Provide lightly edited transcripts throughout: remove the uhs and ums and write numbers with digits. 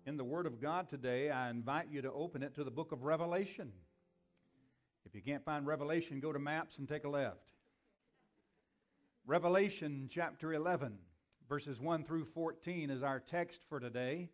In the Word of God today, I invite you to open it to the book of Revelation. If you can't find Revelation, go to maps and take a left. Revelation chapter 11, verses 1 through 14 is our text for today.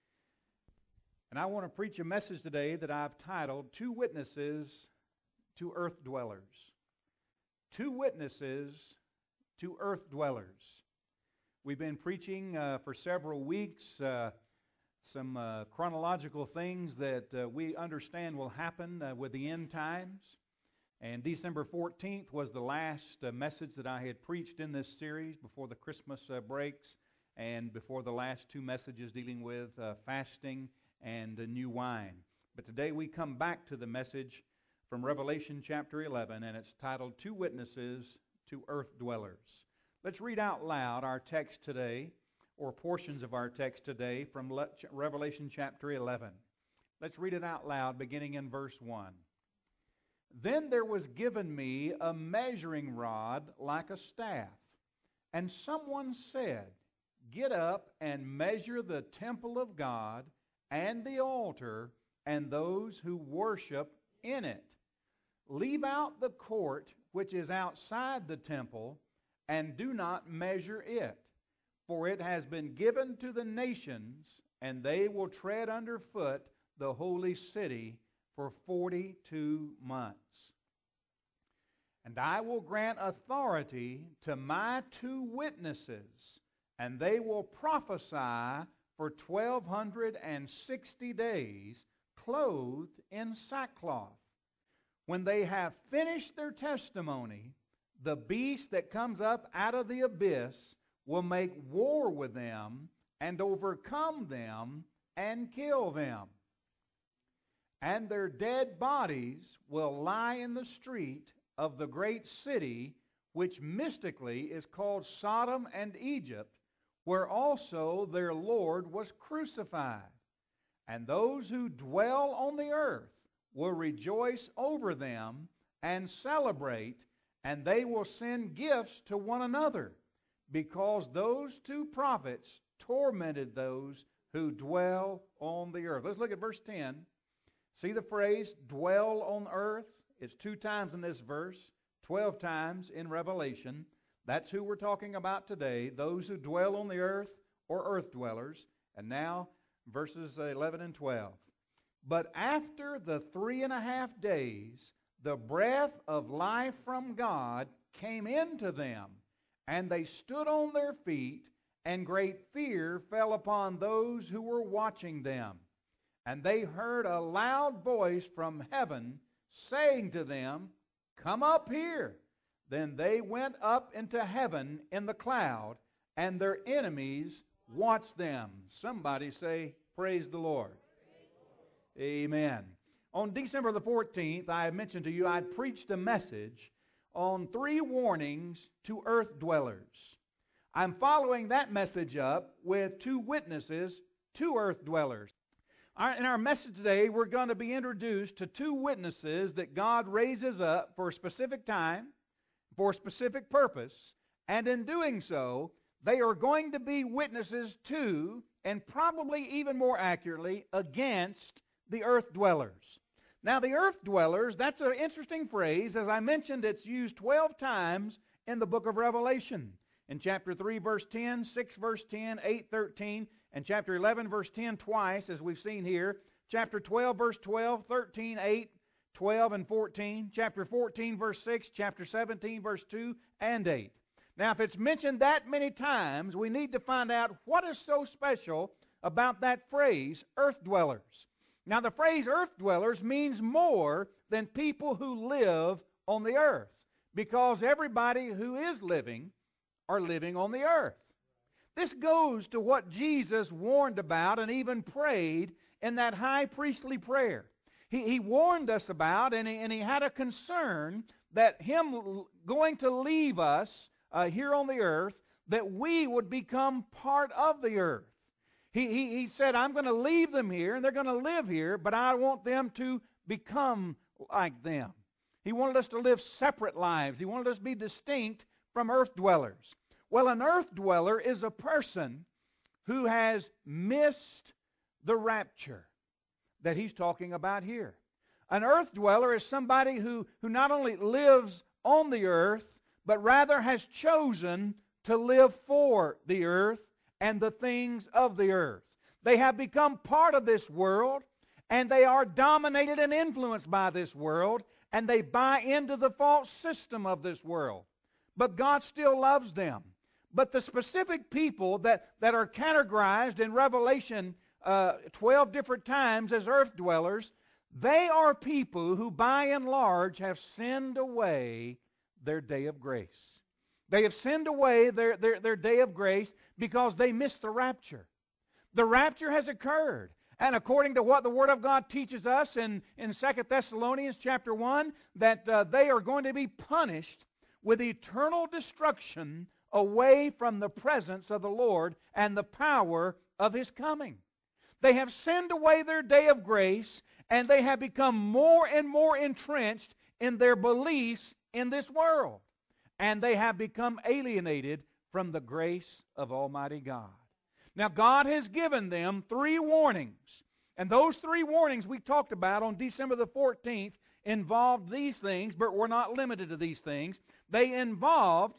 And I want to preach a message today that I've titled, Two Witnesses to Earth Dwellers. Two Witnesses to Earth Dwellers. We've been preaching for several weeks some chronological things that we understand will happen with the end times. And December 14th was the last message that I had preached in this series before the Christmas breaks and before the last two messages dealing with fasting and new wine. But today we come back to the message from Revelation chapter 11, and it's titled, Two Witnesses to Earth Dwellers. Let's read out loud our text today, or portions of our text today from Revelation chapter 11. Let's read it out loud beginning in verse 1. Then there was given me a measuring rod like a staff, and someone said, Get up and measure the temple of God and the altar and those who worship in it. Leave out the court which is outside the temple, and do not measure it. For it has been given to the nations, and they will tread underfoot the holy city for 42 months. And I will grant authority to my two witnesses, and they will prophesy for 1,260 days, clothed in sackcloth. When they have finished their testimony, the beast that comes up out of the abyss will make war with them and overcome them and kill them. And their dead bodies will lie in the street of the great city, which mystically is called Sodom and Egypt, where also their Lord was crucified. And those who dwell on the earth will rejoice over them and celebrate, and they will send gifts to one another, because those two prophets tormented those who dwell on the earth. Let's look at verse 10. See the phrase, dwell on earth? It's 2 times in this verse, 12 times in Revelation. That's who we're talking about today, those who dwell on the earth or earth dwellers. And now, verses 11 and 12. But after the 3.5 days, the breath of life from God came into them, and they stood on their feet, and great fear fell upon those who were watching them. And they heard a loud voice from heaven saying to them, Come up here. Then they went up into heaven in the cloud, and their enemies watched them. Somebody say, Praise the Lord. Amen. On December the 14th, I mentioned to you I'd preached a message on 3 warnings to earth dwellers. I'm following that message up with 2 witnesses to earth dwellers. In our message today, we're going to be introduced to 2 witnesses that God raises up for a specific time, for a specific purpose, and in doing so, they are going to be witnesses to, and probably even more accurately, against the earth dwellers. Now, the earth dwellers, that's an interesting phrase. As I mentioned, it's used 12 times in the book of Revelation. In chapter 3, verse 10, 6, verse 10, 8, 13, and chapter 11, verse 10 twice, as we've seen here. Chapter 12, verse 12, 13, 8, 12, and 14. Chapter 14, verse 6, chapter 17, verse 2, and 8. Now, if it's mentioned that many times, we need to find out what is so special about that phrase, earth dwellers. Now, the phrase earth dwellers means more than people who live on the earth, because everybody who is living are living on the earth. This goes to what Jesus warned about and even prayed in that high priestly prayer. He warned us about, and he had a concern that him going to leave us here on the earth, that we would become part of the earth. He said, I'm going to leave them here, and they're going to live here, but I want them to become like them. He wanted us to live separate lives. He wanted us to be distinct from earth dwellers. Well, an earth dweller is a person who has missed the rapture that he's talking about here. An earth dweller is somebody who not only lives on the earth, but rather has chosen to live for the earth and the things of the earth. They have become part of this world, and they are dominated and influenced by this world, and they buy into the false system of this world. But God still loves them. But the specific people that are categorized in Revelation 12 different times as earth dwellers, they are people who by and large have sinned away their day of grace. They have sinned away their day of grace because they missed the rapture. The rapture has occurred. And according to what the Word of God teaches us in 2 Thessalonians chapter 1, that they are going to be punished with eternal destruction away from the presence of the Lord and the power of His coming. They have sinned away their day of grace, and they have become more and more entrenched in their beliefs in this world. And they have become alienated from the grace of Almighty God. Now, God has given them 3 warnings. And those 3 warnings we talked about on December the 14th involved these things, but were not limited to these things. They involved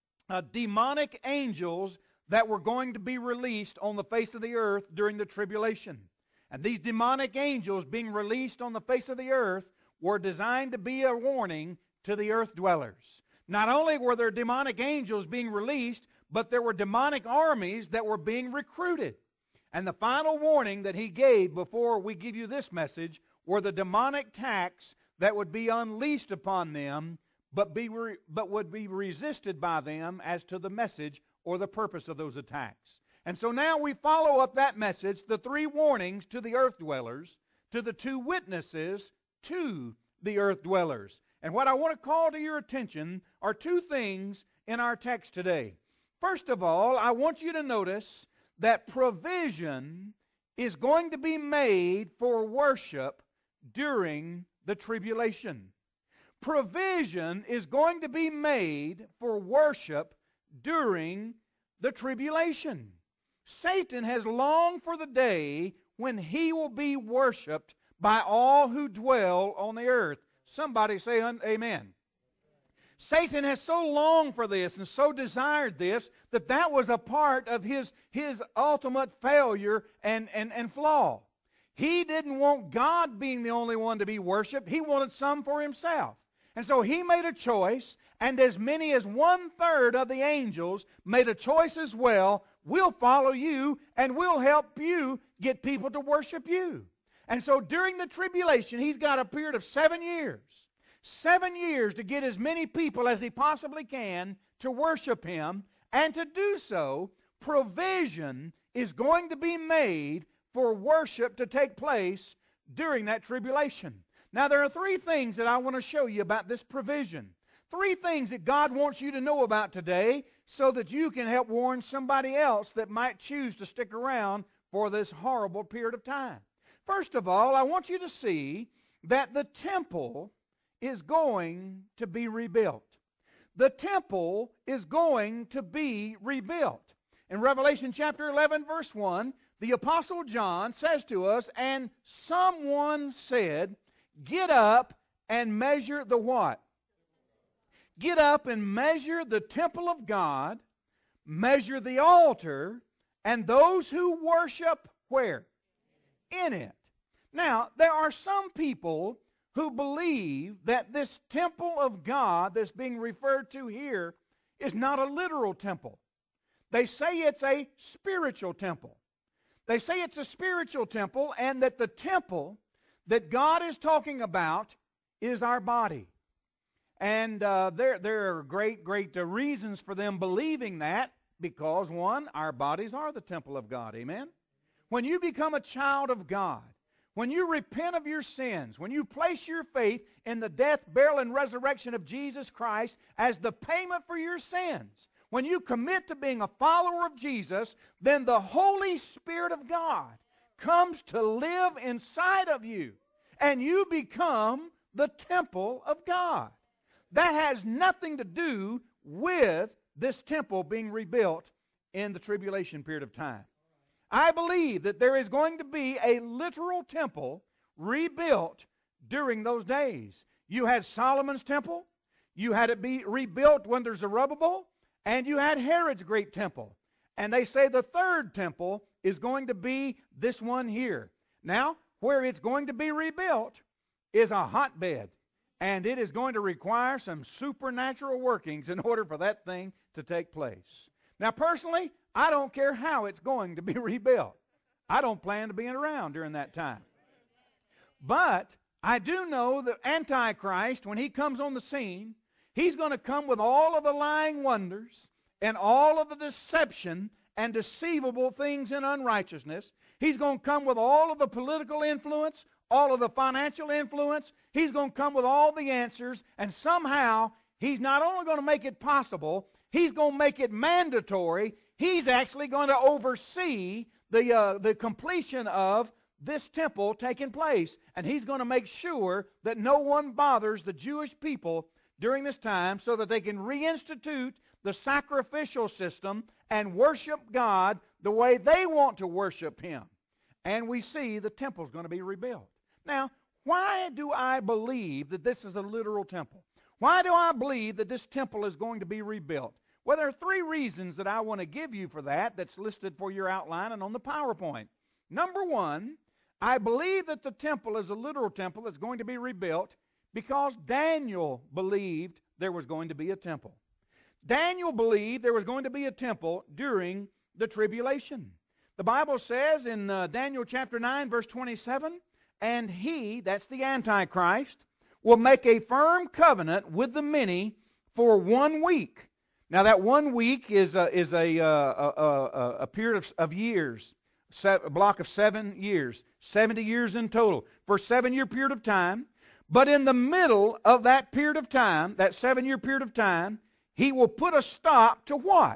demonic angels that were going to be released on the face of the earth during the tribulation. And these demonic angels being released on the face of the earth were designed to be a warning to the earth dwellers. Not only were there demonic angels being released, but there were demonic armies that were being recruited. And the final warning that he gave before we give you this message were the demonic attacks that would be unleashed upon them, but would be resisted by them as to the message or the purpose of those attacks. And so now we follow up that message, the 3 warnings to the earth dwellers, to the 2 witnesses to the earth dwellers. And what I want to call to your attention are 2 things in our text today. First of all, I want you to notice that provision is going to be made for worship during the tribulation. Provision is going to be made for worship during the tribulation. Satan has longed for the day when he will be worshiped by all who dwell on the earth. Somebody say amen. Satan has so longed for this and so desired this that was a part of his ultimate failure and flaw. He didn't want God being the only one to be worshiped. He wanted some for himself. And so he made a choice, and as many as 1/3 of the angels made a choice as well. We'll follow you, and we'll help you get people to worship you. And so during the tribulation, he's got a period of 7 years. 7 years to get as many people as he possibly can to worship him. And to do so, provision is going to be made for worship to take place during that tribulation. Now, there are 3 things that I want to show you about this provision. 3 things that God wants you to know about today so that you can help warn somebody else that might choose to stick around for this horrible period of time. First of all, I want you to see that the temple is going to be rebuilt. The temple is going to be rebuilt. In Revelation chapter 11, verse 1, the Apostle John says to us, "And someone said, 'Get up and measure the what?' Get up and measure the temple of God, measure the altar, and those who worship where? In it." Now, there are some people who believe that this temple of God that's being referred to here is not a literal temple. They say it's a spiritual temple. They say it's a spiritual temple, and that the temple that God is talking about is our body. And there are great reasons for them believing that, because, one, our bodies are the temple of God. Amen? When you become a child of God, when you repent of your sins, when you place your faith in the death, burial, and resurrection of Jesus Christ as the payment for your sins, when you commit to being a follower of Jesus, then the Holy Spirit of God comes to live inside of you, and you become the temple of God. That has nothing to do with this temple being rebuilt in the tribulation period of time. I believe that there is going to be a literal temple rebuilt during those days. You had Solomon's temple, you had it be rebuilt when Zerubbabel, and you had Herod's great temple. And they say the third temple is going to be this one here. Now, where it's going to be rebuilt is a hotbed, and it is going to require some supernatural workings in order for that thing to take place. Now, personally, I don't care how it's going to be rebuilt. I don't plan to be around during that time. But I do know that Antichrist, when he comes on the scene, he's going to come with all of the lying wonders and all of the deception and deceivable things in unrighteousness. He's going to come with all of the political influence, all of the financial influence. He's going to come with all the answers, and somehow he's not only going to make it possible, he's going to make it mandatory. He's actually going to oversee the completion of this temple taking place, and he's going to make sure that no one bothers the Jewish people during this time so that they can reinstitute the sacrificial system and worship God the way they want to worship Him. And we see the temple's going to be rebuilt. Now, why do I believe that this is a literal temple? Why do I believe that this temple is going to be rebuilt? Well, there are three reasons that I want to give you for that that's listed for your outline and on the PowerPoint. Number one, I believe that the temple is a literal temple that's going to be rebuilt because Daniel believed there was going to be a temple. Daniel believed there was going to be a temple during the tribulation. The Bible says in Daniel chapter 9, verse 27, and he, that's the Antichrist, will make a firm covenant with the many for 1 week. Now that 1 week is a period of years, a block of 7 years, 70 years in total, for a 7-year period of time. But in the middle of that period of time, that 7-year period of time, he will put a stop to what?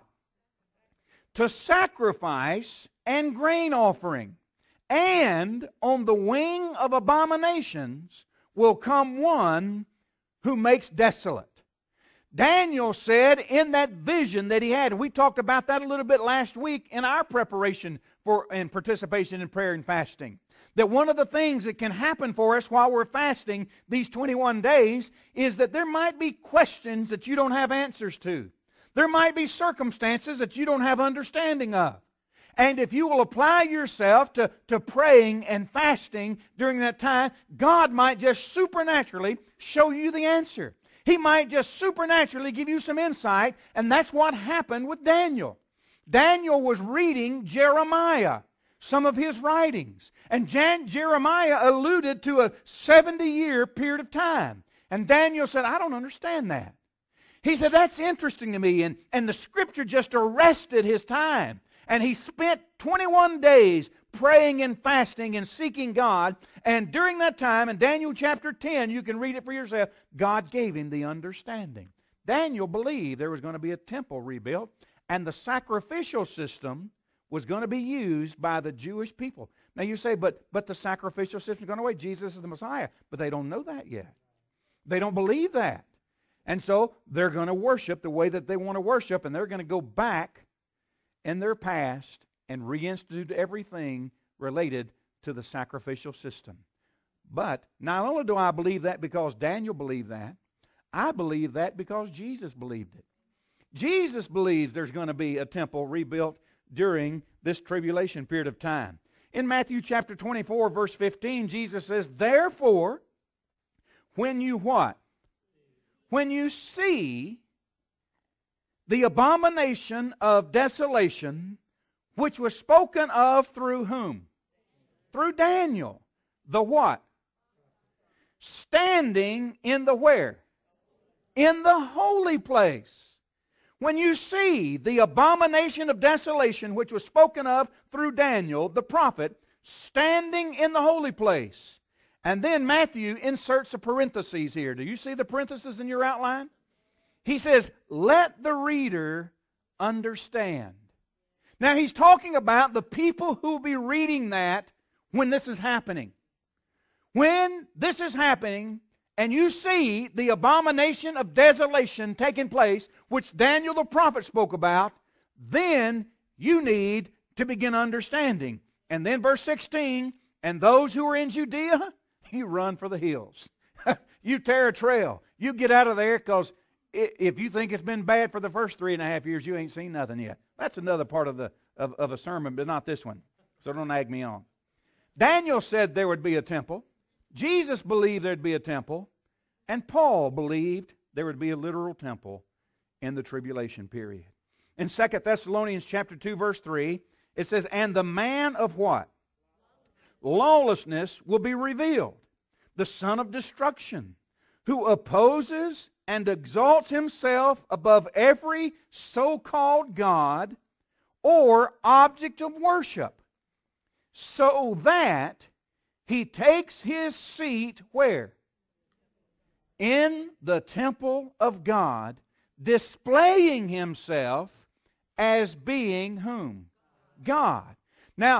To sacrifice and grain offering. And on the wing of abominations will come one who makes desolate. Daniel said in that vision that he had, and we talked about that a little bit last week in our preparation for and participation in prayer and fasting, that one of the things that can happen for us while we're fasting these 21 days is that there might be questions that you don't have answers to. There might be circumstances that you don't have understanding of. And if you will apply yourself to praying and fasting during that time, God might just supernaturally show you the answer. He might just supernaturally give you some insight, and that's what happened with Daniel. Daniel was reading Jeremiah, some of his writings, and Jeremiah alluded to a 70-year period of time. And Daniel said, I don't understand that. He said, that's interesting to me, and the Scripture just arrested his time. And he spent 21 days praying and fasting and seeking God. And during that time, in Daniel chapter 10, you can read it for yourself, God gave him the understanding. Daniel believed there was going to be a temple rebuilt, and the sacrificial system was going to be used by the Jewish people. Now you say, but the sacrificial system is going away. Jesus is the Messiah. But they don't know that yet. They don't believe that. And so they're going to worship the way that they want to worship, and they're going to go back in their past and reinstitute everything related to the sacrificial system. But not only do I believe that because Daniel believed that, I believe that because Jesus believed it. Jesus believes there's going to be a temple rebuilt during this tribulation period of time. In Matthew chapter 24, verse 15, Jesus says, therefore, when you what? When you see the abomination of desolation, which was spoken of through whom? Through Daniel. The what? Standing in the where? In the holy place. When you see the abomination of desolation, which was spoken of through Daniel, the prophet, standing in the holy place. And then Matthew inserts a parenthesis here. Do you see the parenthesis in your outline? He says, let the reader understand. Now he's talking about the people who will be reading that when this is happening. When this is happening and you see the abomination of desolation taking place, which Daniel the prophet spoke about, then you need to begin understanding. And then verse 16, and those who are in Judea, you run for the hills. You tear a trail. You get out of there, because if you think it's been bad for the first 3.5 years, you ain't seen nothing yet. That's another part of a sermon, but not this one. So don't egg me on. Daniel said there would be a temple. Jesus believed there'd be a temple. And Paul believed there would be a literal temple in the tribulation period. In 2 Thessalonians chapter 2, verse 3, it says, and the man of what? Lawlessness will be revealed, the son of destruction, who opposes and exalts himself above every so-called God or object of worship, so that he takes his seat where? In the temple of God, displaying himself as being whom? God. Now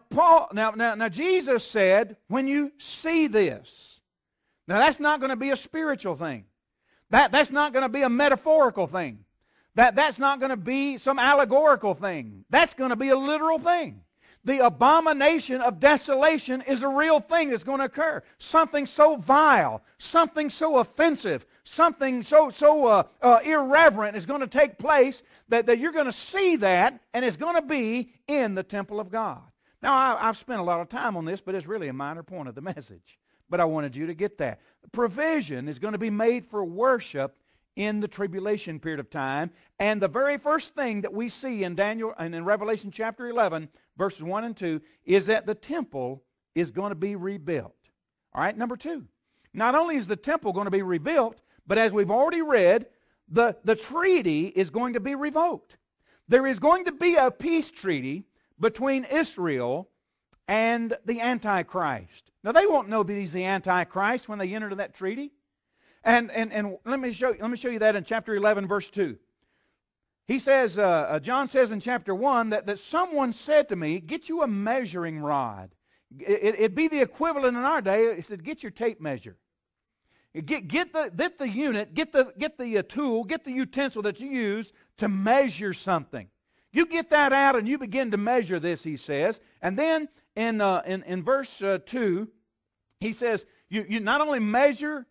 Jesus said, when you see this, now that's not going to be a spiritual thing. That's not going to be a metaphorical thing. That's not going to be some allegorical thing. That's going to be a literal thing. The abomination of desolation is a real thing that's going to occur. Something so vile, something so offensive, something so irreverent is going to take place that you're going to see that, and it's going to be in the temple of God. Now, I've spent a lot of time on this, but it's really a minor point of the message. But I wanted you to get that. Provision is going to be made for worship in the tribulation period of time. And the very first thing that we see in Daniel and in Revelation chapter 11, verses 1 and 2, is that the temple is going to be rebuilt. All right, number 2. Not only is the temple going to be rebuilt, but as we've already read, the treaty is going to be revoked. There is going to be a peace treaty between Israel and the Antichrist. Now, they won't know that he's the Antichrist when they enter into that treaty. And let me show you that in chapter 11, verse 2. He says, John says in chapter 1 that someone said to me, get you a measuring rod. It'd be the equivalent in our day. He said, get your tape measure. Get the unit, get the tool, get the utensil that you use to measure something. You get that out and you begin to measure this, he says. And then in verse 2, he says, you not only measure,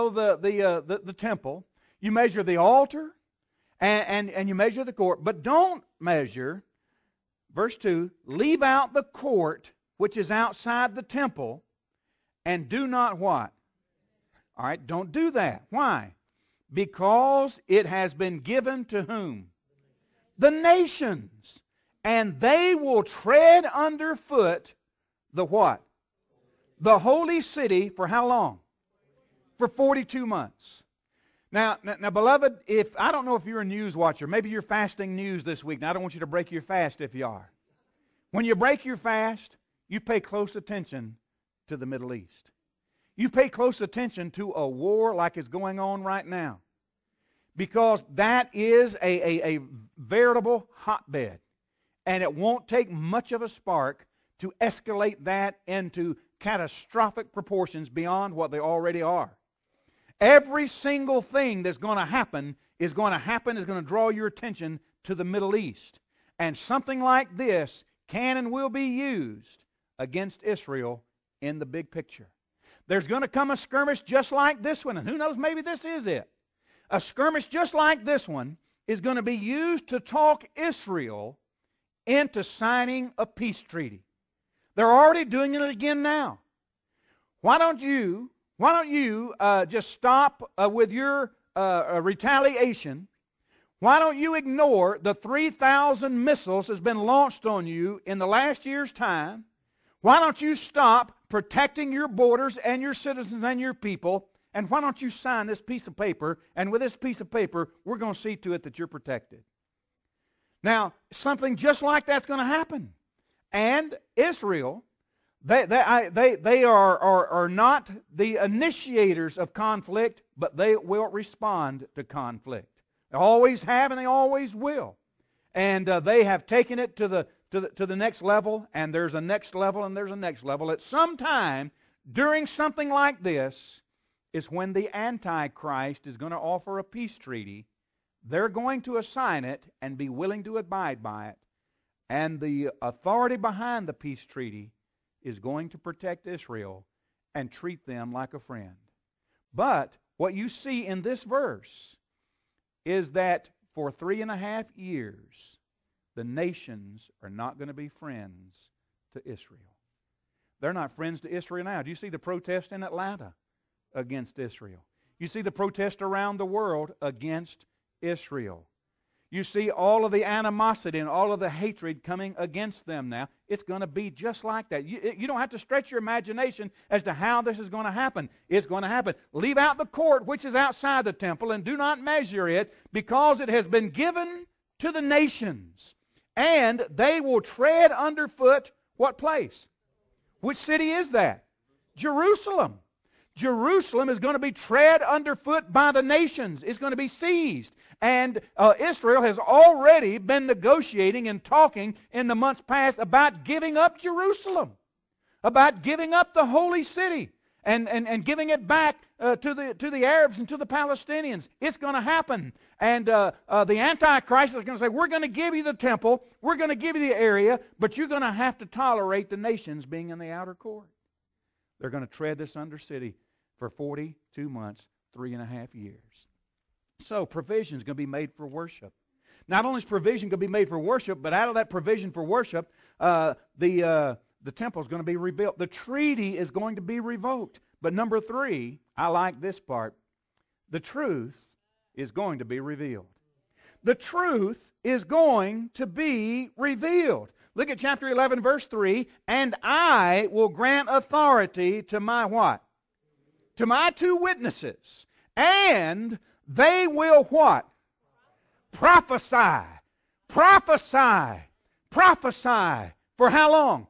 the temple, you measure the altar, and you measure the court, but don't measure, verse 2, leave out the court which is outside the temple, and do not what? All right, don't do that. Why? Because it has been given to whom? The nations. And they will tread underfoot the what? The holy city for how long? For 42 months. Now, beloved, I don't know if you're a news watcher. Maybe you're fasting news this week. Now, I don't want you to break your fast if you are. When you break your fast, you pay close attention to the Middle East. You pay close attention to a war like is going on right now. Because that is a veritable hotbed. And it won't take much of a spark to escalate that into catastrophic proportions beyond what they already are. Every single thing that's going to happen is going to draw your attention to the Middle East. And something like this can and will be used against Israel in the big picture. There's going to come a skirmish just like this one, and who knows, maybe this is it. A skirmish just like this one is going to be used to talk Israel into signing a peace treaty. They're already doing it again now. Why don't you just stop with your retaliation? Why don't you ignore the 3,000 missiles that's been launched on you in the last year's time? Why don't you stop protecting your borders and your citizens and your people? And why don't you sign this piece of paper? And with this piece of paper, we're going to see to it that you're protected. Now, something just like that's going to happen. And Israel, they are not the initiators of conflict, but they will respond to conflict. They always have and they always will. And they have taken it to the next level, and there's a next level, and there's a next level. At some time during something like this is when the Antichrist is going to offer a peace treaty. They're going to assign it and be willing to abide by it. And the authority behind the peace treaty is going to protect Israel and treat them like a friend. But what you see in this verse is that for 3.5 years, the nations are not going to be friends to Israel. They're not friends to Israel now. Do you see the protest in Atlanta against Israel? You see the protest around the world against Israel. You see all of the animosity and all of the hatred coming against them now. It's going to be just like that. You don't have to stretch your imagination as to how this is going to happen. It's going to happen. Leave out the court which is outside the temple and do not measure it, because it has been given to the nations. And they will tread underfoot what place? Which city is that? Jerusalem. Jerusalem is going to be tread underfoot by the nations. It's going to be seized. And Israel has already been negotiating and talking in the months past about giving up Jerusalem, about giving up the holy city and giving it back to the Arabs and to the Palestinians. It's going to happen. And the Antichrist is going to say, we're going to give you the temple, we're going to give you the area, but you're going to have to tolerate the nations being in the outer court. They're going to tread this under city for 42 months, 3.5 years. So provision is going to be made for worship. Not only is provision going to be made for worship, but out of that provision for worship, the temple is going to be rebuilt. The treaty is going to be revoked. But number 3, I like this part. The truth is going to be revealed. The truth is going to be revealed. Look at chapter 11, verse 3. And I will grant authority to my what? To my 2 witnesses. And they will what? Prophesy. Prophesy. Prophesy. For how long?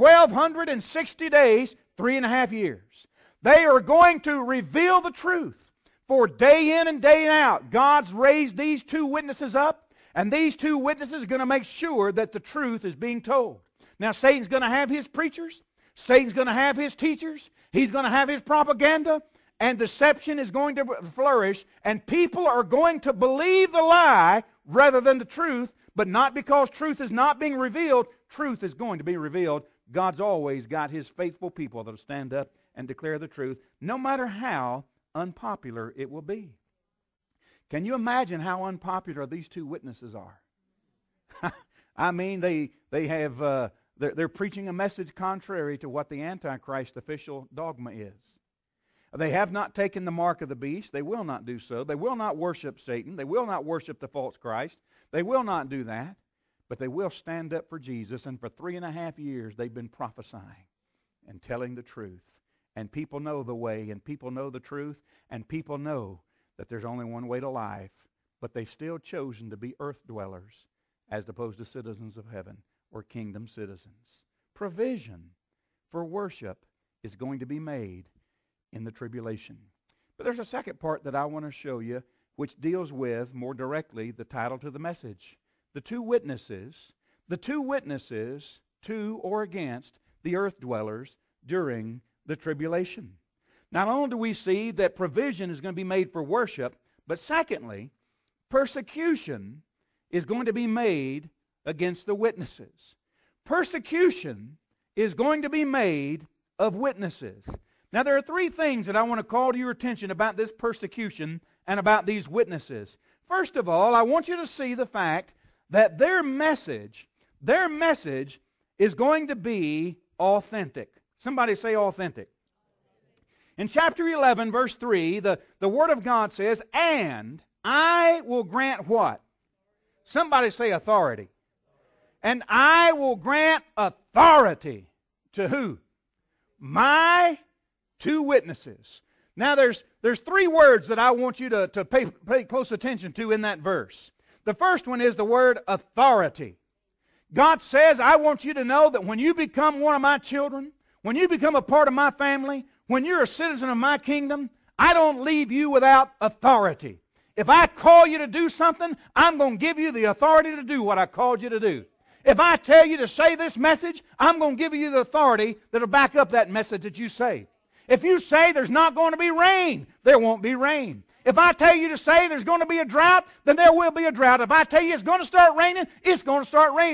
1,260 days, 3.5 years. They are going to reveal the truth. For day in and day out, God's raised these 2 witnesses up, and these 2 witnesses are going to make sure that the truth is being told. Now, Satan's going to have his preachers. Satan's going to have his teachers. He's going to have his propaganda. And deception is going to flourish. And people are going to believe the lie rather than the truth. But not because truth is not being revealed. Truth is going to be revealed. God's always got His faithful people that will stand up and declare the truth, no matter how unpopular it will be. Can you imagine how unpopular these 2 witnesses are? I mean, they're preaching a message contrary to what the Antichrist official dogma is. They have not taken the mark of the beast. They will not do so. They will not worship Satan. They will not worship the false Christ. They will not do that. But they will stand up for Jesus. And for 3.5 years, they've been prophesying and telling the truth. And people know the way, and people know the truth, and people know that there's only one way to life. But they've still chosen to be earth dwellers as opposed to citizens of heaven or kingdom citizens. Provision for worship is going to be made in the tribulation. But there's a second part that I want to show you, which deals with, more directly, the title to the message. The 2 witnesses to or against the earth dwellers during the tribulation. Not only do we see that provision is going to be made for worship, but secondly, persecution is going to be made against the witnesses. Persecution is going to be made of witnesses. Now, there are 3 things that I want to call to your attention about this persecution and about these witnesses. First of all, I want you to see the fact that their message is going to be authentic. Somebody say authentic. In chapter 11, verse 3, the Word of God says, and I will grant what? Somebody say authority. And I will grant authority to who? My 2 witnesses. Now there's 3 words that I want you to pay close attention to in that verse. The first one is the word authority. God says, I want you to know that when you become one of my children, when you become a part of my family, when you're a citizen of my kingdom, I don't leave you without authority. If I call you to do something, I'm going to give you the authority to do what I called you to do. If I tell you to say this message, I'm going to give you the authority that will back up that message that you say. If you say there's not going to be rain, there won't be rain. If I tell you to say there's going to be a drought, then there will be a drought. If I tell you it's going to start raining, it's going to start raining.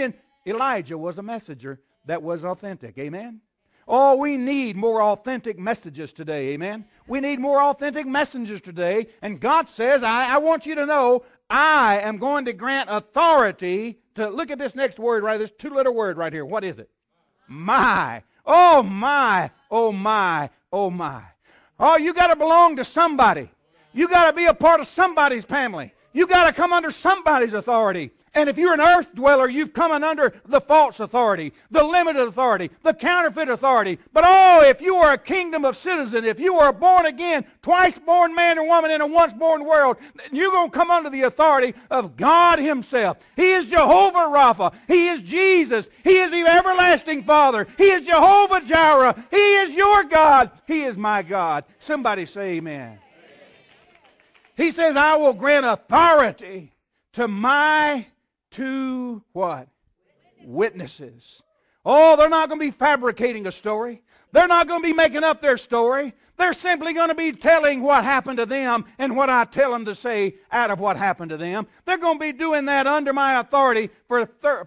Elijah was a messenger that was authentic. Amen? Oh, we need more authentic messages today. Amen? We need more authentic messengers today. And God says, I want you to know, I am going to grant authority to, look at this next word right, this two-letter word right here. What is it? My. Oh, my. Oh, my. Oh, my. Oh, you got to belong to somebody. You got to be a part of somebody's family. You got to come under somebody's authority. And if you're an earth dweller, you've come under the false authority, the limited authority, the counterfeit authority. But oh, if you are a kingdom of citizen, if you are a born again, twice born man and woman in a once born world, you're going to come under the authority of God Himself. He is Jehovah Rapha. He is Jesus. He is the everlasting Father. He is Jehovah Jireh. He is your God. He is my God. Somebody say amen. He says, I will grant authority to my two what? Witnesses. Oh, they're not going to be fabricating a story. They're not going to be making up their story. They're simply going to be telling what happened to them and what I tell them to say out of what happened to them. They're going to be doing that under my authority for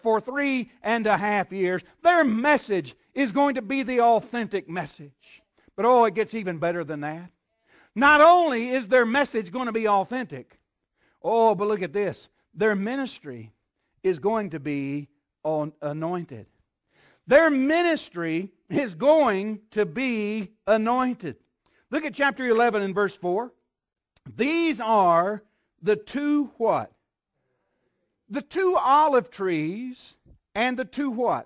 3.5 years. Their message is going to be the authentic message. But oh, it gets even better than that. Not only is their message going to be authentic, oh, but look at this. Their ministry is going to be anointed. Their ministry is going to be anointed. Look at chapter 11 and verse 4. These are the two what? The two olive trees and the two what?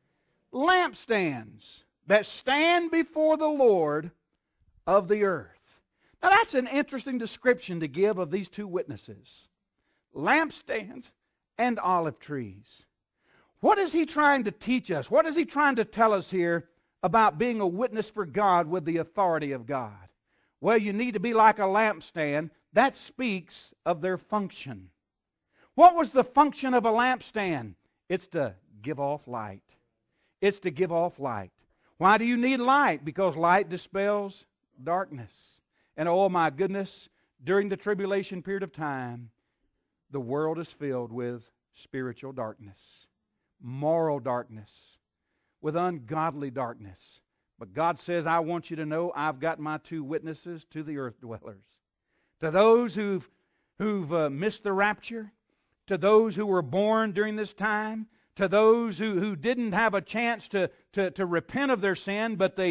Lampstands that stand before the Lord of the earth. Now that's an interesting description to give of these two witnesses. Lampstands and olive trees. What is he trying to teach us? What is he trying to tell us here about being a witness for God with the authority of God? Well, you need to be like a lampstand. That speaks of their function. What was the function of a lampstand? It's to give off light. It's to give off light. Why do you need light? Because light dispels darkness. And oh my goodness, during the tribulation period of time, the world is filled with spiritual darkness, moral darkness, with ungodly darkness. But God says, I want you to know I've got my two witnesses to the earth dwellers. To those who've missed the rapture, to those who were born during this time, to those who didn't have a chance to repent of their sin, but they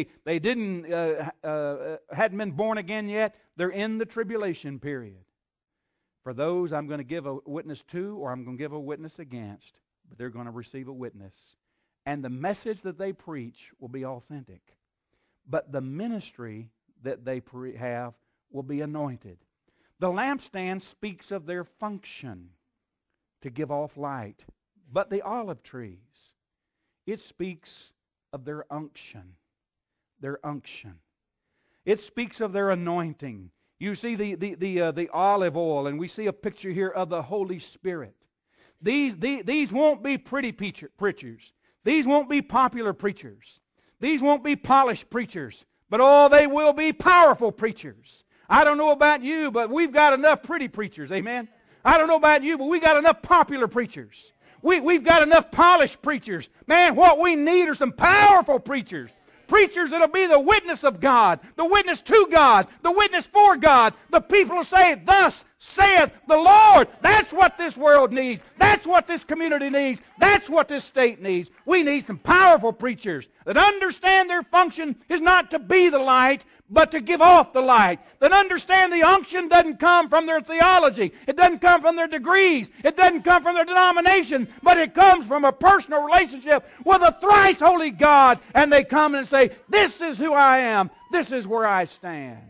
hadn't been born again yet, they're in the tribulation period. For those I'm going to give a witness to, or I'm going to give a witness against, but they're going to receive a witness. And the message that they preach will be authentic. But the ministry that they have will be anointed. The lampstand speaks of their function to give off light. But the olive trees, it speaks of their unction. Their unction. It speaks of their anointing. You see the olive oil, and we see a picture here of the Holy Spirit. These won't be pretty preachers. These won't be popular preachers. These won't be polished preachers. But oh, they will be powerful preachers. I don't know about you, but we've got enough pretty preachers, amen? I don't know about you, but we got enough popular preachers. We've got enough polished preachers. Man, what we need are some powerful preachers. Preachers that'll be the witness of God, the witness to God, the witness for God. The people will say, thus saith the Lord. That's what this world needs. That's what this community needs. That's what this state needs. We need some powerful preachers that understand their function is not to be the light, but to give off the light. That understand the unction doesn't come from their theology. It doesn't come from their degrees. It doesn't come from their denomination. But it comes from a personal relationship with a thrice holy God. And they come and say, this is who I am. This is where I stand.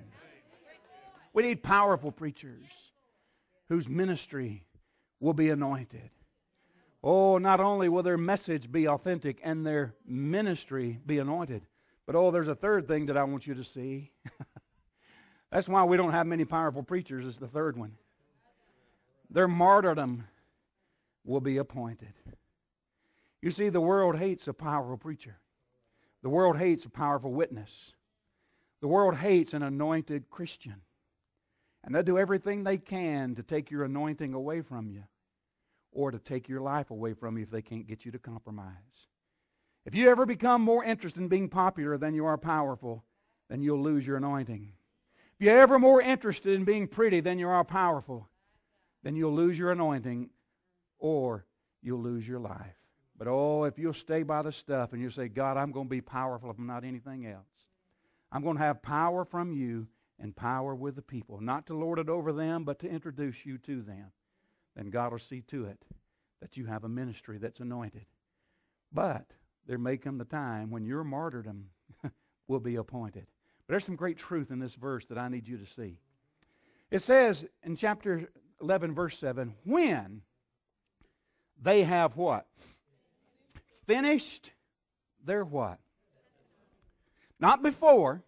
We need powerful preachers whose ministry will be anointed. Oh, not only will their message be authentic and their ministry be anointed, but oh, there's a third thing that I want you to see. That's why we don't have many powerful preachers, is the third one. Their martyrdom will be appointed. You see, the world hates a powerful preacher. The world hates a powerful witness. The world hates an anointed Christian. And they'll do everything they can to take your anointing away from you. or to take your life away from you if they can't get you to compromise. If you ever become more interested in being popular than you are powerful, then you'll lose your anointing. If you're ever more interested in being pretty than you are powerful, then you'll lose your anointing or you'll lose your life. But oh, if you'll stay by the stuff and you say, God, I'm going to be powerful if I'm not anything else. I'm going to have power from you and power with the people, not to lord it over them, but to introduce you to them. Then God will see to it that you have a ministry that's anointed. But there may come the time when your martyrdom will be appointed. But there's some great truth in this verse that I need you to see. It says in chapter 11, verse 7, when they have what? Finished their what? Not before.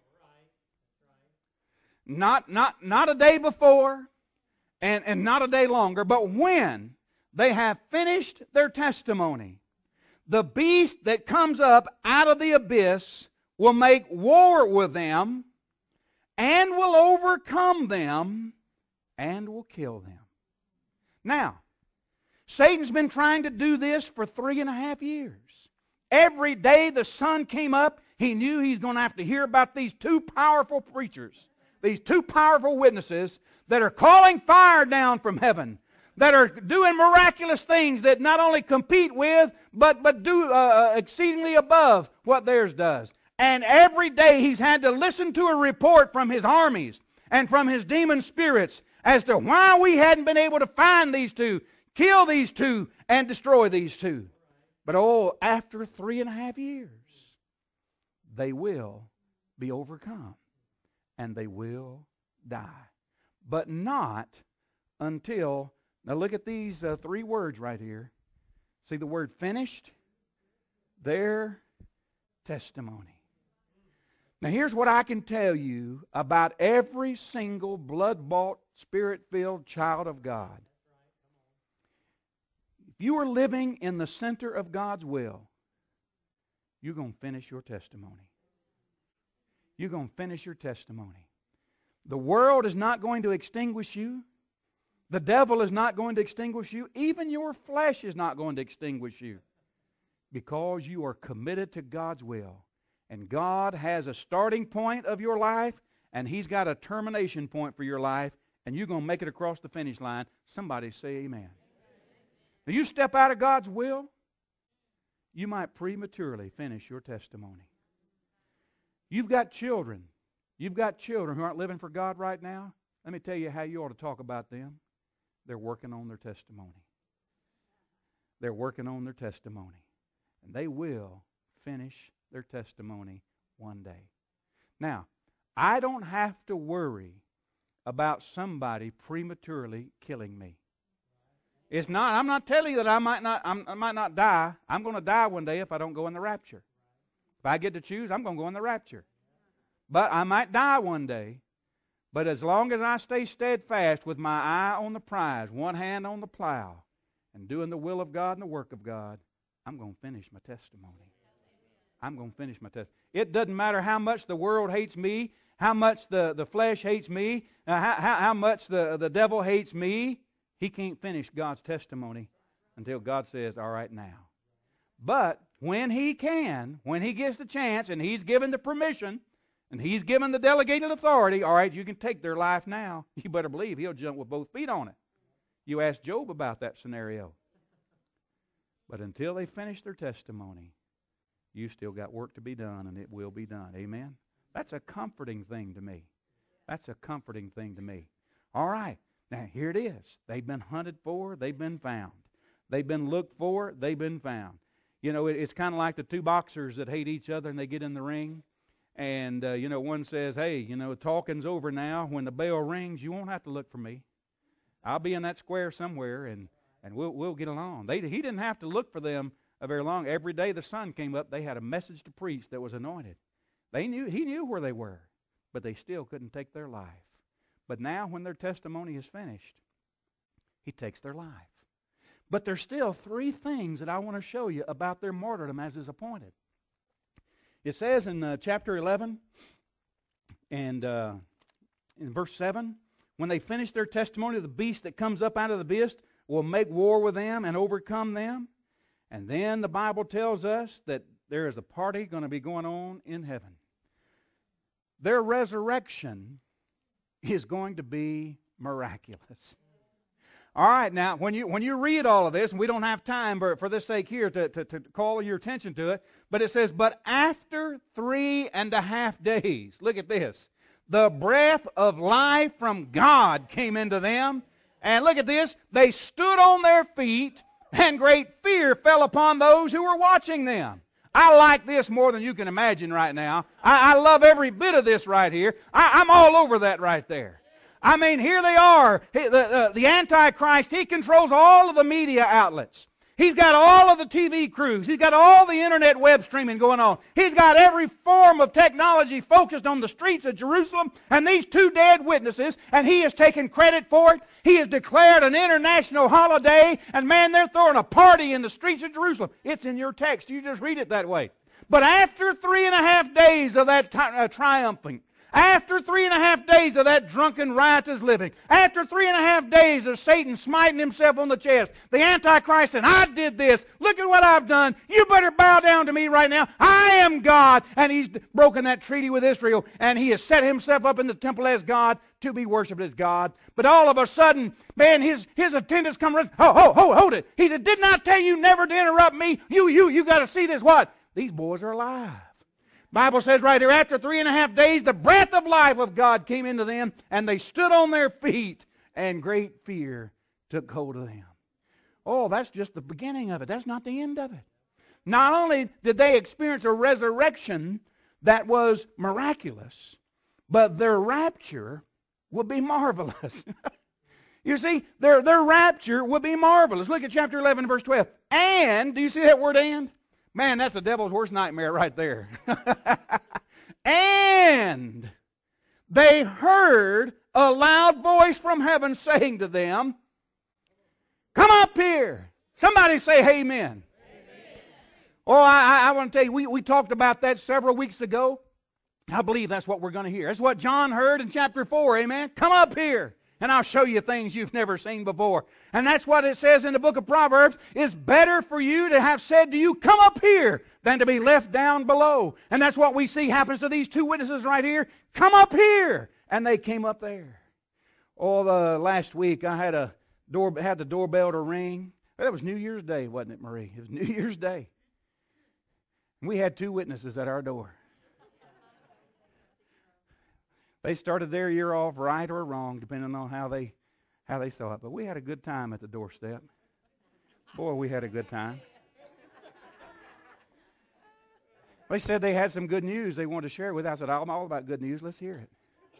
Not a day before and not a day longer, but when they have finished their testimony, the beast that comes up out of the abyss will make war with them and will overcome them and will kill them. Now, Satan's been trying to do this for 3.5 years. Every day the sun came up, he knew he's going to have to hear about these two powerful preachers, these two powerful witnesses that are calling fire down from heaven, that are doing miraculous things that not only compete with, but do exceedingly above what theirs does. And every day he's had to listen to a report from his armies and from his demon spirits as to why we hadn't been able to find these two, kill these two, and destroy these two. But oh, after 3.5 years, they will be overcome and they will die. But not until, now look at these 3 words right here. See the word finished? Their testimony. Now here's what I can tell you about every single blood-bought, Spirit-filled child of God. If you are living in the center of God's will, you're going to finish your testimony. You're going to finish your testimony. The world is not going to extinguish you. The devil is not going to extinguish you. Even your flesh is not going to extinguish you. Because you are committed to God's will. And God has a starting point of your life, and He's got a termination point for your life, and you're going to make it across the finish line. Somebody say amen. Now you step out of God's will, you might prematurely finish your testimony. You've got children. You've got children who aren't living for God right now. Let me tell you how you ought to talk about them. They're working on their testimony. They're working on their testimony. And they will finish their testimony one day. Now, I don't have to worry about somebody prematurely killing me. It's not, I'm not telling you that I might not die. I'm going to die one day if I don't go in the rapture. If I get to choose, I'm going to go in the rapture. But I might die one day. But as long as I stay steadfast with my eye on the prize, one hand on the plow, and doing the will of God and the work of God, I'm going to finish my testimony. I'm going to finish my testimony. It doesn't matter how much the world hates me, how much the flesh hates me, how much the devil hates me. He can't finish God's testimony until God says, all right, now. But when he can, when he gets the chance, and he's given the permission, and he's given the delegated authority, all right, you can take their life now. You better believe he'll jump with both feet on it. You ask Job about that scenario. But until they finish their testimony, you still got work to be done, and it will be done. Amen? That's a comforting thing to me. That's a comforting thing to me. All right. Now, here it is. They've been hunted for. They've been found. They've been looked for. They've been found. You know, it's kind of like the two boxers that hate each other and they get in the ring. And, one says, hey, talking's over now. When the bell rings, you won't have to look for me. I'll be in that square somewhere, and we'll get along. He didn't have to look for them very long. Every day the sun came up, they had a message to preach that was anointed. He knew where they were, but they still couldn't take their life. But now when their testimony is finished, he takes their life. But there's still 3 things that I want to show you about their martyrdom as is appointed. It says in chapter 11 and in verse 7, when they finish their testimony, the beast that comes up out of the abyss will make war with them and overcome them. And then the Bible tells us that there is a party going to be going on in heaven. Their resurrection is going to be miraculous. All right, now, when you read all of this, and we don't have time for this sake here to call your attention to it, but it says, but after 3.5 days, look at this, the breath of life from God came into them, and look at this, they stood on their feet, and great fear fell upon those who were watching them. I like this more than you can imagine right now. I love every bit of this right here. I'm all over that right there. I mean, here they are. The Antichrist, he controls all of the media outlets. He's got all of the TV crews. He's got all the internet web streaming going on. He's got every form of technology focused on the streets of Jerusalem and these two dead witnesses, and he has taken credit for it. He has declared an international holiday, and man, they're throwing a party in the streets of Jerusalem. It's in your text. You just read it that way. But after 3.5 days of that triumphing, after 3.5 days of that drunken, riotous living, after 3.5 days of Satan smiting himself on the chest, the Antichrist said, I did this. Look at what I've done. You better bow down to me right now. I am God. And he's broken that treaty with Israel, and he has set himself up in the temple as God to be worshipped as God. But all of a sudden, man, his attendants come running. Hold it. He said, didn't I tell you never to interrupt me? You got to see this. What? These boys are alive. Bible says right here, after 3.5 days, the breath of life of God came into them, and they stood on their feet, and great fear took hold of them. Oh, that's just the beginning of it. That's not the end of it. Not only did they experience a resurrection that was miraculous, but their rapture will be marvelous. You see, their rapture will be marvelous. Look at chapter 11, verse 12. And, do you see that word and? Man, that's the devil's worst nightmare right there. And they heard a loud voice from heaven saying to them, come up here. Somebody say amen. Amen. Oh, I want to tell you, we talked about that several weeks ago. I believe that's what we're going to hear. That's what John heard in chapter 4, amen. Come up here, and I'll show you things you've never seen before. And that's what it says in the book of Proverbs. It's better for you to have said to you, come up here, than to be left down below. And that's what we see happens to these two witnesses right here. Come up here. And they came up there. Oh, last week I had the doorbell to ring. That was New Year's Day, wasn't it, Marie? It was New Year's Day. And we had two witnesses at our door. They started their year off right or wrong, depending on how they saw it. But we had a good time at the doorstep. Boy, we had a good time. They said they had some good news they wanted to share with us. I said, I'm all about good news. Let's hear it.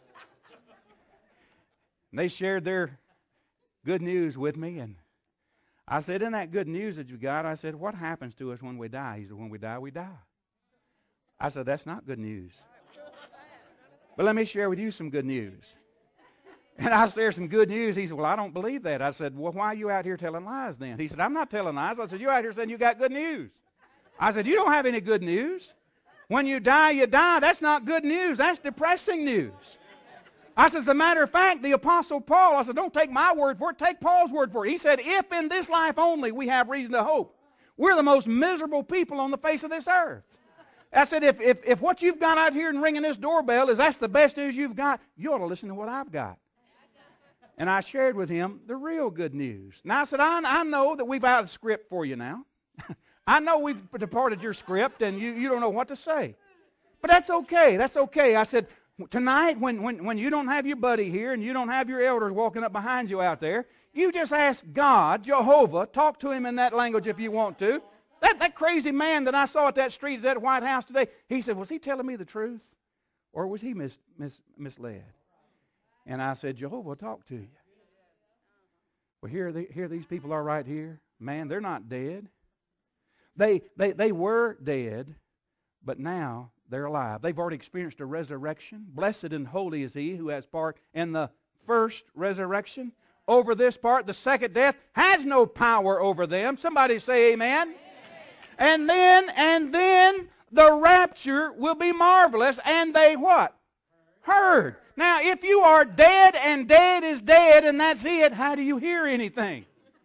And they shared their good news with me. And I said, isn't that good news that you got? I said, what happens to us when we die? He said, when we die, we die. I said, that's not good news. But let me share with you some good news. And I said, there's some good news. He said, well, I don't believe that. I said, well, why are you out here telling lies then? He said, I'm not telling lies. I said, you're out here saying you got good news. I said, you don't have any good news. When you die, you die. That's not good news. That's depressing news. I said, as a matter of fact, the Apostle Paul, I said, don't take my word for it. Take Paul's word for it. He said, if in this life only we have reason to hope, we're the most miserable people on the face of this earth. I said, if what you've got out here and ringing this doorbell is that's the best news you've got, you ought to listen to what I've got. And I shared with him the real good news. Now I said, I know that we've out of script for you now. I know we've departed your script and you don't know what to say. But that's okay. That's okay. I said, tonight when you don't have your buddy here and you don't have your elders walking up behind you out there, you just ask God, Jehovah, talk to him in that language if you want to. That crazy man that I saw at that street at that White House today, he said, was he telling me the truth? Or was he misled? And I said, Jehovah, talk to you. Well, here these people are right here. Man, they're not dead. They were dead, but now they're alive. They've already experienced a resurrection. Blessed and holy is he who has part in the first resurrection. Over this part, the second death has no power over them. Somebody say amen. And then the rapture will be marvelous. And they what? Heard. Now, if you are dead and dead is dead and that's it, how do you hear anything?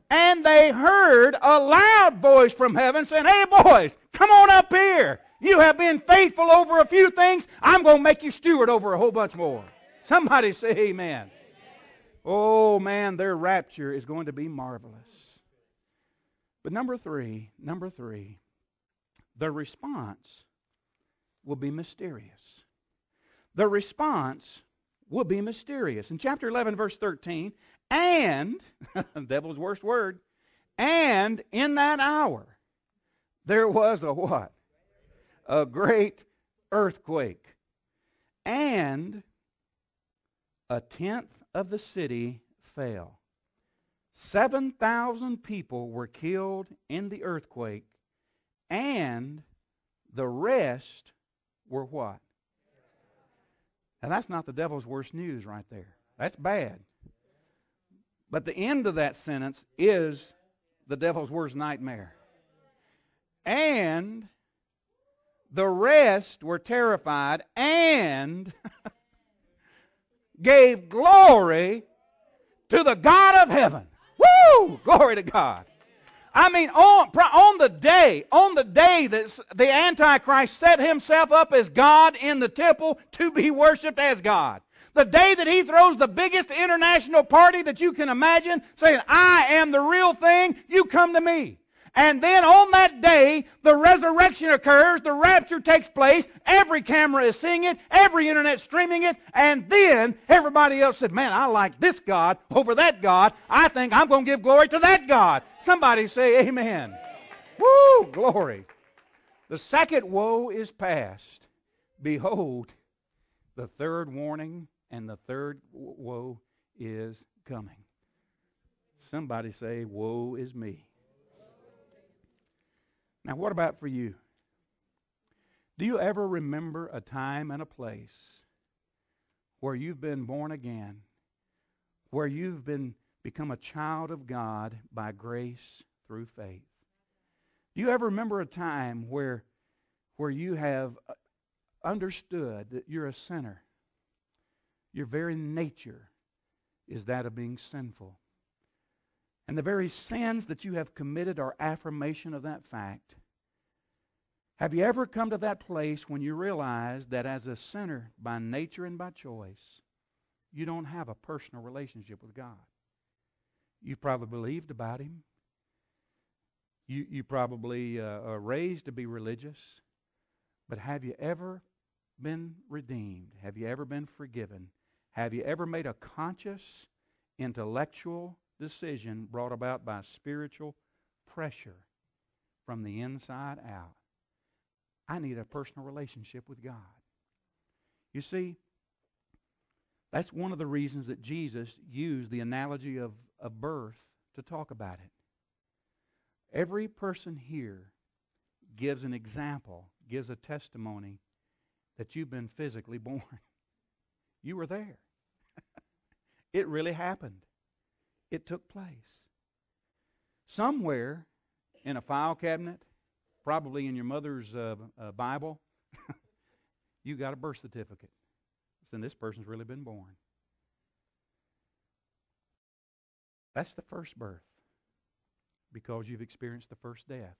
And they heard a loud voice from heaven saying, hey boys, come on up here. You have been faithful over a few things. I'm going to make you steward over a whole bunch more. Somebody say amen. Oh man, their rapture is going to be marvelous. But number three, the response will be mysterious. The response will be mysterious. In chapter 11, verse 13, and, the devil's worst word, and in that hour there was a what? A great earthquake. And a tenth of the city fell. 7,000 people were killed in the earthquake, and the rest were what? And that's not the devil's worst news right there. That's bad. But the end of that sentence is the devil's worst nightmare. And the rest were terrified and gave glory to the God of heaven. Woo! Glory to God. I mean, on the day that the Antichrist set himself up as God in the temple to be worshipped as God, the day that he throws the biggest international party that you can imagine, saying, I am the real thing, you come to me. And then on that day, the resurrection occurs, the rapture takes place, every camera is seeing it, every internet streaming it, and then everybody else said, man, I like this God over that God. I think I'm going to give glory to that God. Somebody say amen. Woo, glory. The second woe is past. Behold, the third warning and the third woe is coming. Somebody say, woe is me. Now, what about for you? Do you ever remember a time and a place where you've been born again, where you've become a child of God by grace through faith? Do you ever remember a time where you have understood that you're a sinner? Your very nature is that of being sinful. And the very sins that you have committed are affirmation of that fact. Have you ever come to that place when you realize that as a sinner by nature and by choice, you don't have a personal relationship with God? You've probably believed about Him. You probably are raised to be religious. But have you ever been redeemed? Have you ever been forgiven? Have you ever made a conscious, intellectual decision brought about by spiritual pressure from the inside out? I need a personal relationship with God. You see, that's one of the reasons that Jesus used the analogy of birth to talk about it. Every person here gives an example, gives a testimony that you've been physically born. You were there. It really happened. It took place. Somewhere in a file cabinet, probably in your mother's Bible, you got a birth certificate. Saying this person's really been born. That's the first birth, because you've experienced the first death.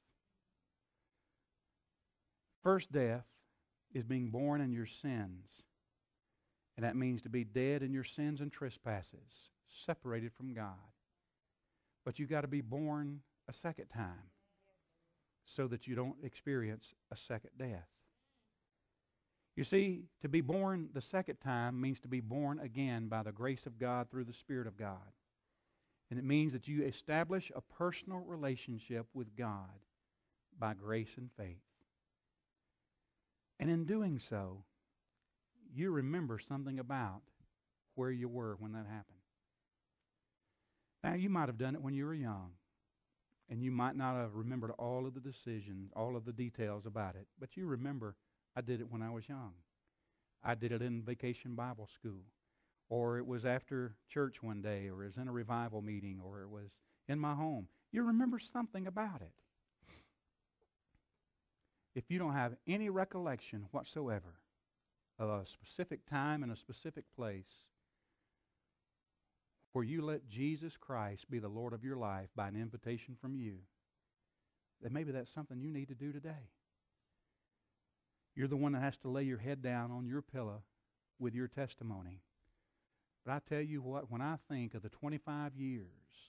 First death is being born in your sins. And that means to be dead in your sins and trespasses, separated from God. But you've got to be born a second time so that you don't experience a second death. You see, to be born the second time means to be born again by the grace of God through the Spirit of God. And it means that you establish a personal relationship with God by grace and faith. And in doing so, you remember something about where you were when that happened. Now, you might have done it when you were young, and you might not have remembered all of the decisions, all of the details about it, but you remember, I did it when I was young. I did it in Vacation Bible School, or it was after church one day, or it was in a revival meeting, or it was in my home. You remember something about it. If you don't have any recollection whatsoever of a specific time and a specific place where you let Jesus Christ be the Lord of your life by an invitation from you, then maybe that's something you need to do today. You're the one that has to lay your head down on your pillow with your testimony. But I tell you what, when I think of the 25 years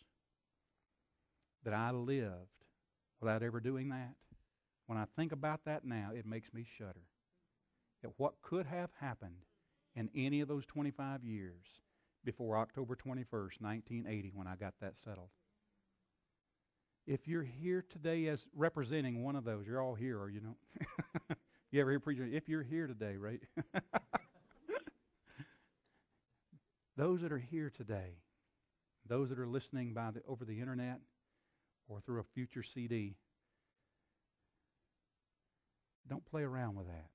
that I lived without ever doing that, when I think about that now, it makes me shudder at what could have happened in any of those 25 years before October 21st, 1980, when I got that settled. If you're here today as representing one of those, you're all here, or you know. You ever hear preachers? If you're here today, right? Those that are here today, those that are listening over the internet or through a future CD, don't play around with that.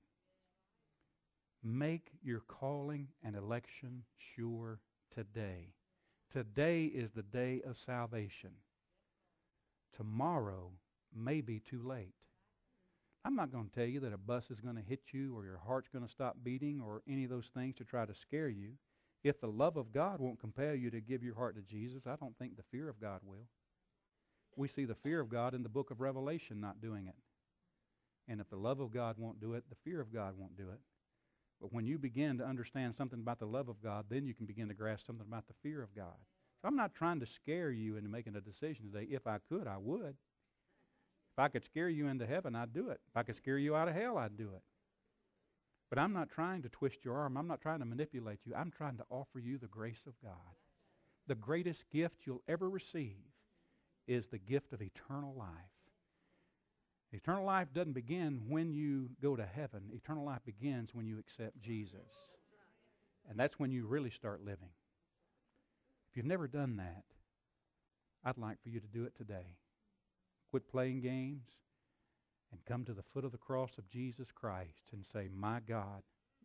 Make your calling and election sure today. Today is the day of salvation. Tomorrow may be too late. I'm not going to tell you that a bus is going to hit you or your heart's going to stop beating or any of those things to try to scare you. If the love of God won't compel you to give your heart to Jesus, I don't think the fear of God will. We see the fear of God in the book of Revelation not doing it. And if the love of God won't do it, the fear of God won't do it. But when you begin to understand something about the love of God, then you can begin to grasp something about the fear of God. So I'm not trying to scare you into making a decision today. If I could, I would. If I could scare you into heaven, I'd do it. If I could scare you out of hell, I'd do it. But I'm not trying to twist your arm. I'm not trying to manipulate you. I'm trying to offer you the grace of God. The greatest gift you'll ever receive is the gift of eternal life. Eternal life doesn't begin when you go to heaven. Eternal life begins when you accept Jesus. And that's when you really start living. If you've never done that, I'd like for you to do it today. Quit playing games and come to the foot of the cross of Jesus Christ and say, my God,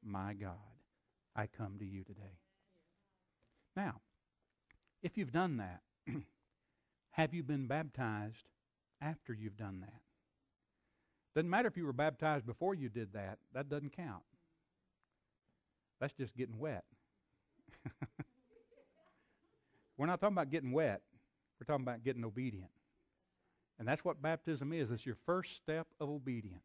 I come to you today. Now, if you've done that, have you been baptized after you've done that? Doesn't matter if you were baptized before you did that. That doesn't count. That's just getting wet. We're not talking about getting wet. We're talking about getting obedient. And that's what baptism is. It's your first step of obedience.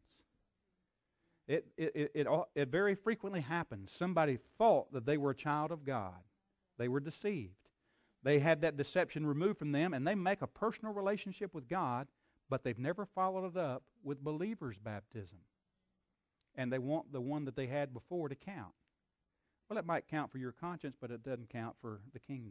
It very frequently happens. Somebody thought that they were a child of God. They were deceived. They had that deception removed from them, and they make a personal relationship with God, but they've never followed it up with believer's baptism. And they want the one that they had before to count. Well, it might count for your conscience, but it doesn't count for the kingdom.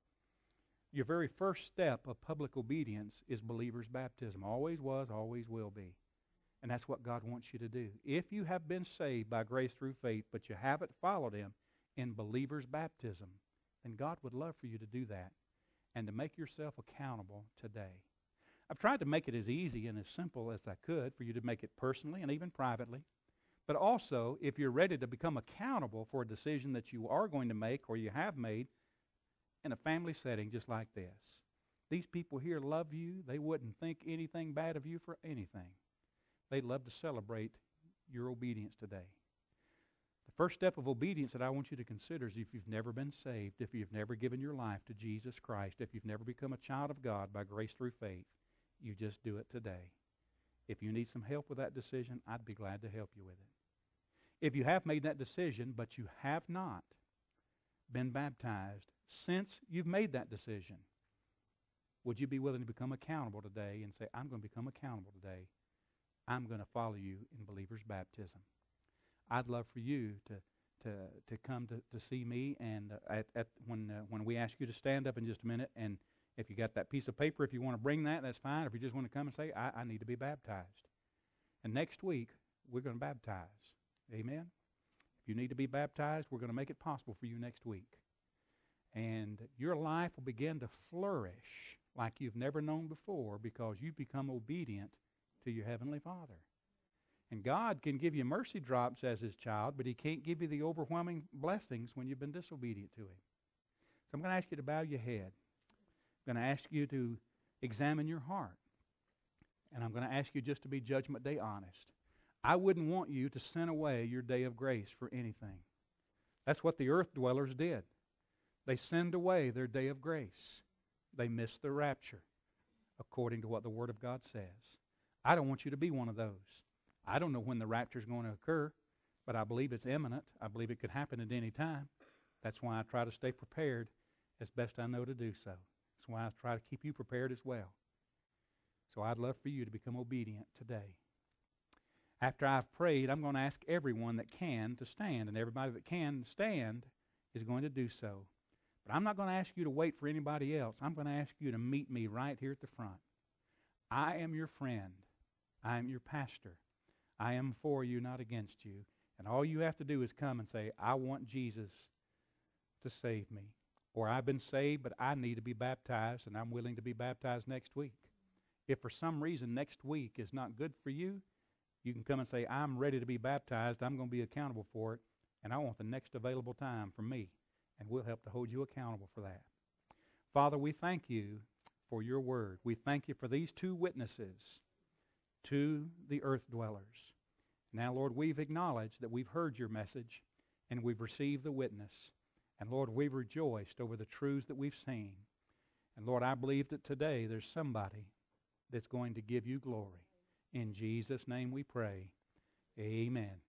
Your very first step of public obedience is believer's baptism. Always was, always will be. And that's what God wants you to do. If you have been saved by grace through faith, but you haven't followed him in believer's baptism, then God would love for you to do that and to make yourself accountable today. I've tried to make it as easy and as simple as I could for you to make it personally and even privately. But also, if you're ready to become accountable for a decision that you are going to make or you have made in a family setting just like this. These people here love you. They wouldn't think anything bad of you for anything. They'd love to celebrate your obedience today. The first step of obedience that I want you to consider is if you've never been saved, if you've never given your life to Jesus Christ, if you've never become a child of God by grace through faith, you just do it today. If you need some help with that decision, I'd be glad to help you with it. If you have made that decision, but you have not been baptized since you've made that decision, would you be willing to become accountable today and say, I'm going to become accountable today. I'm going to follow you in believer's baptism. I'd love for you to come to see me, and when we ask you to stand up in just a minute, and if you got that piece of paper, if you want to bring that, that's fine. If you just want to come and say, I need to be baptized. And next week, we're going to baptize. Amen? If you need to be baptized, we're going to make it possible for you next week. And your life will begin to flourish like you've never known before because you've become obedient to your Heavenly Father. And God can give you mercy drops as his child, but he can't give you the overwhelming blessings when you've been disobedient to him. So I'm going to ask you to bow your head. I'm going to ask you to examine your heart. And I'm going to ask you just to be Judgment Day honest. I wouldn't want you to send away your day of grace for anything. That's what the earth dwellers did. They send away their day of grace. They miss the rapture, according to what the Word of God says. I don't want you to be one of those. I don't know when the rapture is going to occur, but I believe it's imminent. I believe it could happen at any time. That's why I try to stay prepared as best I know to do so. That's why I try to keep you prepared as well. So I'd love for you to become obedient today. After I've prayed, I'm going to ask everyone that can to stand, and everybody that can stand is going to do so. But I'm not going to ask you to wait for anybody else. I'm going to ask you to meet me right here at the front. I am your friend. I am your pastor. I am for you, not against you. And all you have to do is come and say, I want Jesus to save me. Or I've been saved, but I need to be baptized, and I'm willing to be baptized next week. If for some reason next week is not good for you, you can come and say, I'm ready to be baptized. I'm going to be accountable for it, and I want the next available time for me. And we'll help to hold you accountable for that. Father, we thank you for your word. We thank you for these two witnesses to the earth dwellers. Now, Lord, we've acknowledged that we've heard your message and we've received the witness. And, Lord, we've rejoiced over the truths that we've seen. And, Lord, I believe that today there's somebody that's going to give you glory. In Jesus' name we pray. Amen.